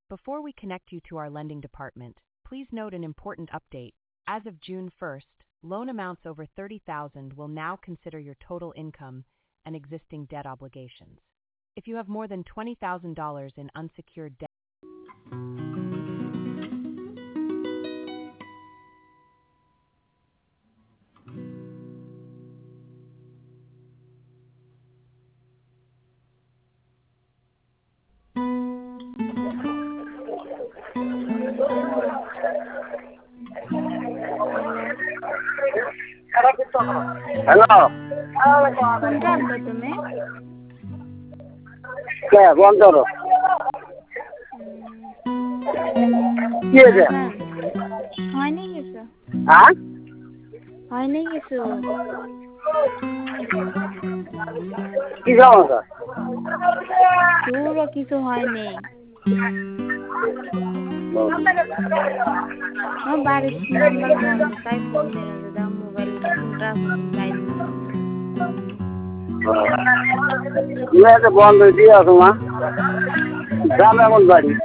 Before we connect you to our lending department, please note an important update. As of June 1st, loan amounts over $30,000 will now consider your total income and existing debt obligations. If you have more than $20,000 in unsecured debt, hello কোনটা আনবে তুমি? কে বন্ধ করো কি হয়েছে হয়নি কিছু। হ্যাঁ হয়নি কিছু। কি সমস্যা পুরো কিছু হয়নি। আমার বাড়ির নাম্বার বন্ধ, তাই ফোন দিলাম। দাদা মোবাইল ফোনটা বন্ধ দিয়ে আসো মা গ্রামে এমন বাড়ি